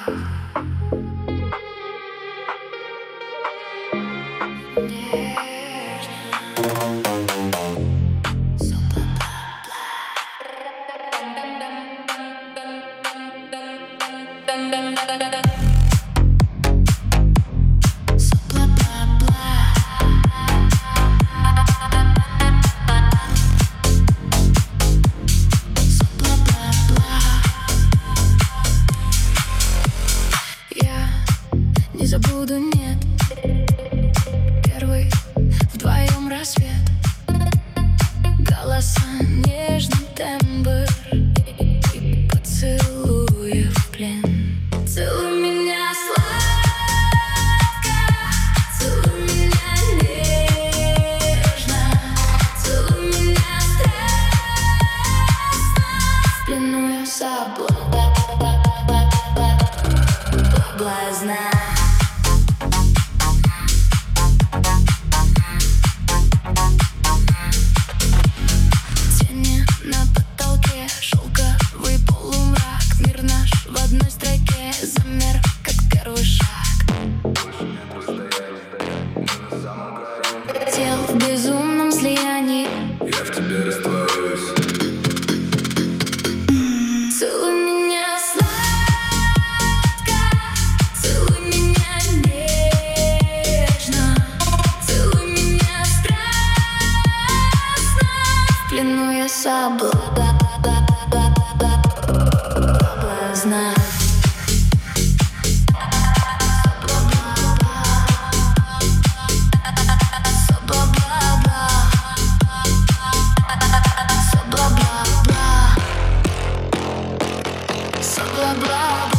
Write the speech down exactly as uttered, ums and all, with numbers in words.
Я не забуду, нет. Первый вдвоем рассвет, голоса, нежный тембр и поцелуи в плен. Целуй меня сладко, целуй меня нежно, целуй меня страстно. В плену я соблазна. Тени на потолке, шелковый полумрак. Мир наш в одной строке замер, как первый шаг. Больше нет расстояний, мы на самом краю. Тел в безумном слиянии, Я в тебе растворюсь. целуй меня сладко, целуй меня нежно, целуй меня страстно. В плену я соблазна. Бла-бла-бла.